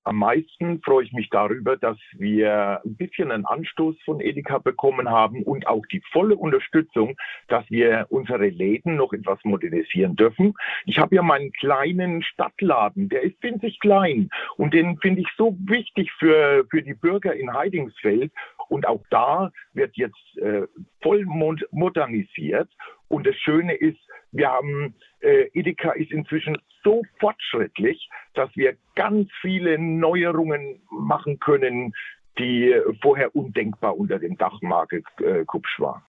Am meisten freue ich mich darüber, dass wir ein bisschen einen Anstoß von Edeka bekommen haben und auch die volle Unterstützung, dass wir unsere Läden noch etwas modernisieren dürfen. Ich habe ja meinen kleinen Stadtladen, der ist winzig klein und den finde ich so wichtig für die Bürger in Heidingsfeld. Und auch da wird jetzt voll modernisiert. Und das Schöne ist, wir haben, Edeka ist inzwischen so fortschrittlich, dass wir ganz viele Neuerungen machen können, die vorher undenkbar unter dem Dachmarke Kupsch war.